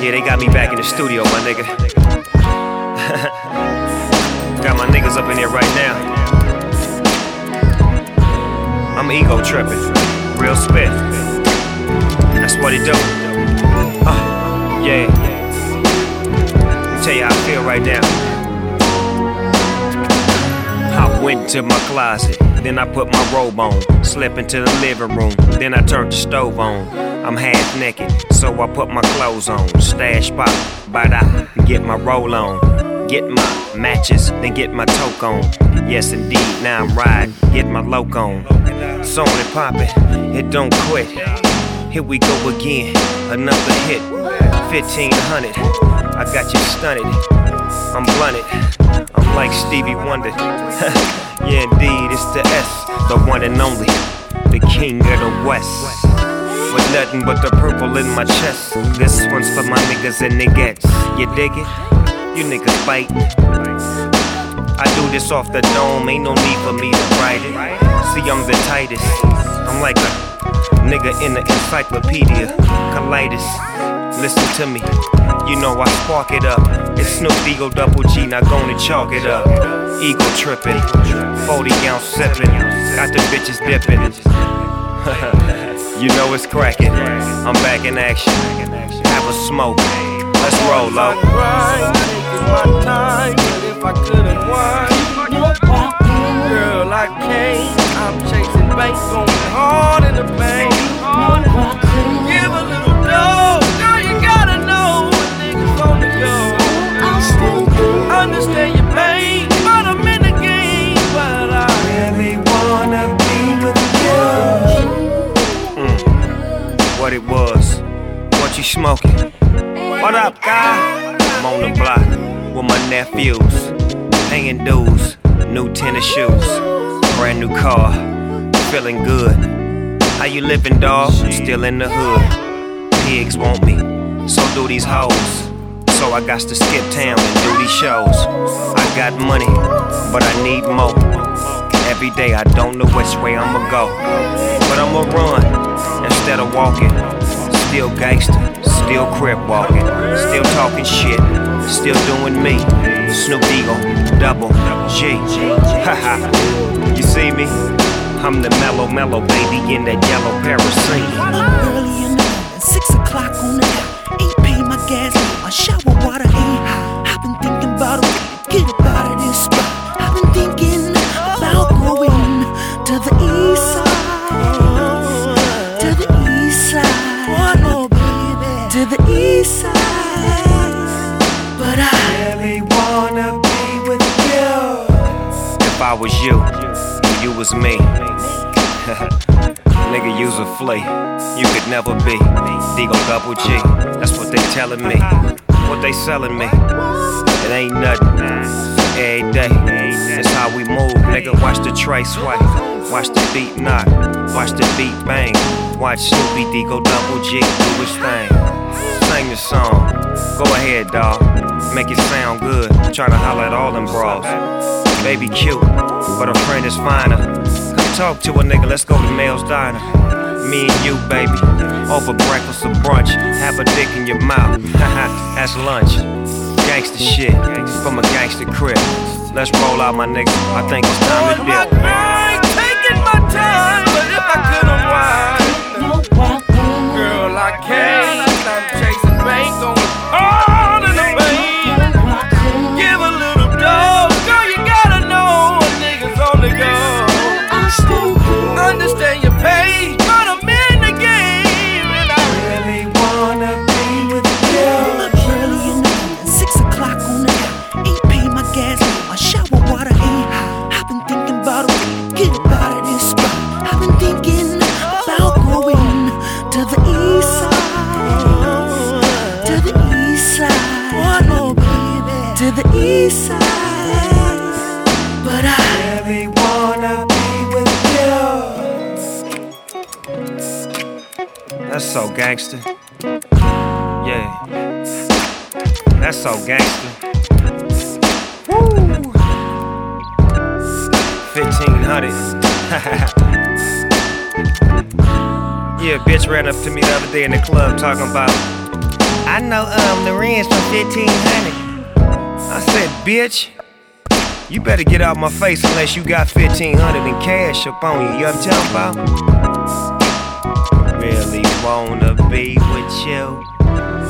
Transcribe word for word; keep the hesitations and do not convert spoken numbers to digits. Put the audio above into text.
Yeah, they got me back in the studio, my nigga. Got my niggas up in here right now. I'm ego tripping, real spit. That's what it do. Uh, yeah. Let me tell you how I feel right now. I went to my closet, then I put my robe on. Slept into the living room, then I turned the stove on. I'm half naked, so I put my clothes on. Stash pop, but I get my roll on. Get my matches, then get my toke on. Yes indeed, now I'm riding, get my loc on. It's on and poppin', it don't quit. Here we go again, another hit. fifteen hundred, I got you stunted. I'm blunted, I'm like Stevie Wonder. Yeah indeed, it's the S, the one and only, the king of the West. With nothing but the purple in my chest. This one's for my niggas and niggas. You dig it? You niggas biting. I do this off the dome, ain't no need for me to write it. See, I'm the tightest. I'm like a nigga in the encyclopedia. Colitis, listen to me. You know I spark it up. It's Snoop Eagle Double G, not gonna chalk it up. Ego tripping, forty ounce sipping. Got the bitches dipping. You know it's cracking. I'm back in action. Have a smoke. Let's roll up. Taking my time, but if I couldn't whine, girl, I can't. I'm chasing bank, going hard in the bank. Give a little dough, girl, you gotta know when niggas on the go. Understand your pain, but I'm in the game. But I really wanna be with you. Mm. What it was? What you smoking? What up, guy? I'm on the block with my nephews, paying dues, new tennis shoes, brand new car, feeling good. How you living, dawg? Still in the hood. Pigs want me, so do these hoes. So I got to skip town and do these shows. I got money, but I need more. Every day I don't know which way I'ma go, but I'ma run instead of walking. Still gangster, still crib walking, still talking shit, still doing me. Snoop Eagle, Double G. Haha, you see me? I'm the mellow, mellow baby in that yellow parasite. Early in the morning, six o'clock on the dot. Ain't paid my gas, my shower water ain't hot. I've been thinking about a way to get up out of this spot. I've been thinking about going to the east side, to the east side. Oh, baby, to the east side. But I really wanna be with you. If I was you, you was me. Nigga, you's a flea. You could never be Digo Double G. That's what they telling me. What they selling me. It ain't nothing. Every day, it's how we move. Nigga, watch the tray swipe. Watch the beat knock. Watch the beat bang. Watch Snoopy Digo Double G do his thing. Sing the song. Go ahead, dawg. Make it sound good. Tryna holler at all them bras. Baby cute, but her friend is finer. Come talk to a nigga, let's go to Mel's Diner. Me and you, baby, over breakfast or brunch. Have a dick in your mouth, haha, that's lunch. Gangsta shit, from a gangsta crib. Let's roll out, my nigga, I think it's time to dip. Taking my time, but if I couldn't whine, girl, I can't. I'm chasing bank, going hard in the bank. Give a little dough, girl, you gotta know when niggas on the go. Understand your pain, but I'm in the game, and I really wanna be with you. early in the morning, six o'clock on the dot. Ain't paid my gas, my shower water ain't hot. I've been thinking about a way to get up out of this spot. I've been thinking about going to the east side, to the east side. Oh, baby, to the east side. But I really wanna be with you. That's so gangster. Yeah, that's so gangster. Woo! fifteen hundred. Yeah, bitch ran up to me the other day in the club talking about I know um the rent's from fifteen hundred. I said, bitch, you better get out my face unless you got fifteen hundred in cash up on you. You know what I'm talking about? Really wanna be with you.